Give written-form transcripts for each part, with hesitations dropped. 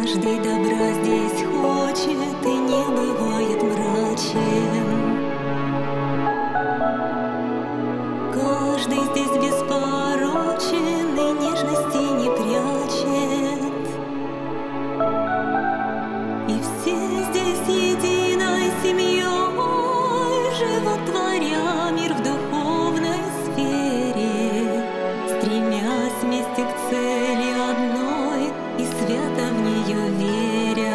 Каждый добра здесь хочет и не бывает мрачен. Каждый здесь беспорочен и нежности не прячет. И все здесь единой семьей живут, творя мир в духовной сфере, стремясь вместе к цели одной и свято в нее веря.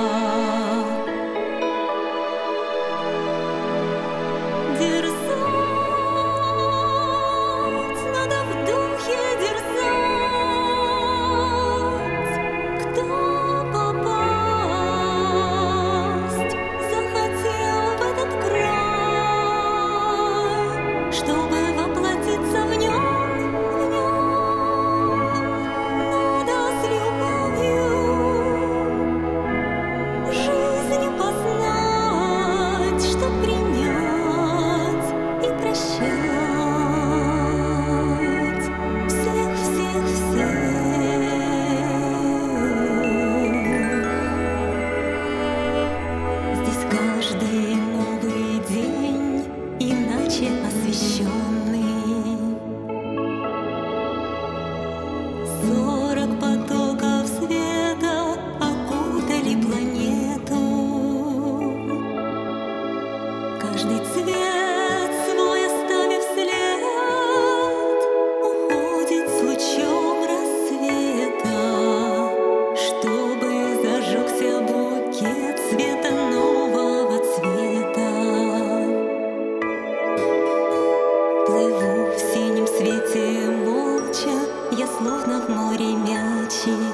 Дерзать, надо в духе дерзать. Кто попасть захотел в этот край, чтобы воплотиться в нем, надо с любовью жизнь познать, что принять и прощать всех, всех, всех. Здесь каждый новый день иначе освещенный. 40 потоков света окутали планету. Каждый цвет свой оставив след, уходит с лучом рассвета, чтобы зажегся букет света нового цвета. Плыву в синем свете молча, я словно в море мячик,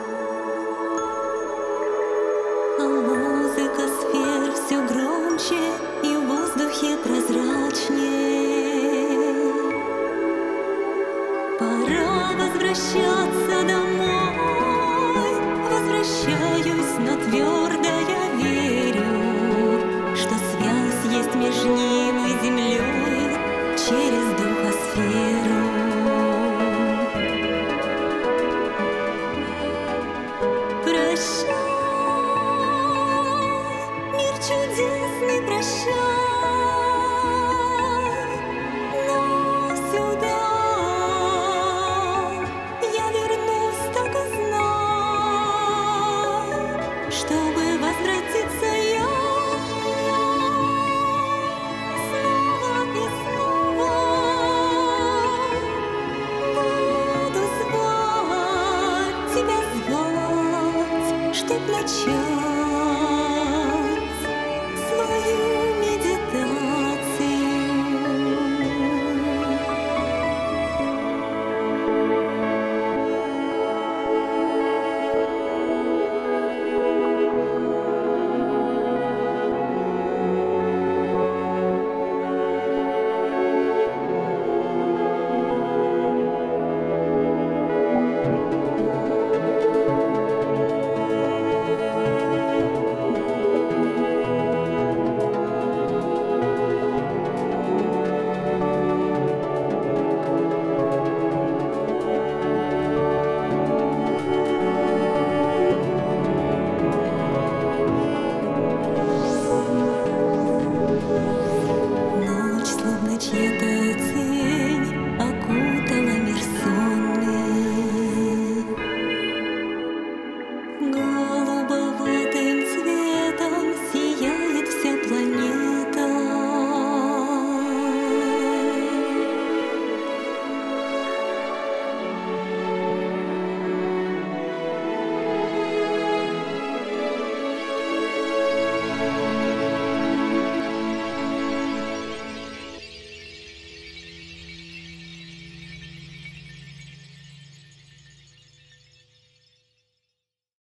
а музыка сфер все громче и в воздухе прозрачнее. Пора возвращаться домой, возвращаюсь, но твердо я верю, что связь есть между ним и землей через духосферу. Прощай, мир чудесный, прощай, но сюда я вернусь, так и знай, чтобы возвратиться я снова и снова буду звать тебя, звать, чтоб начать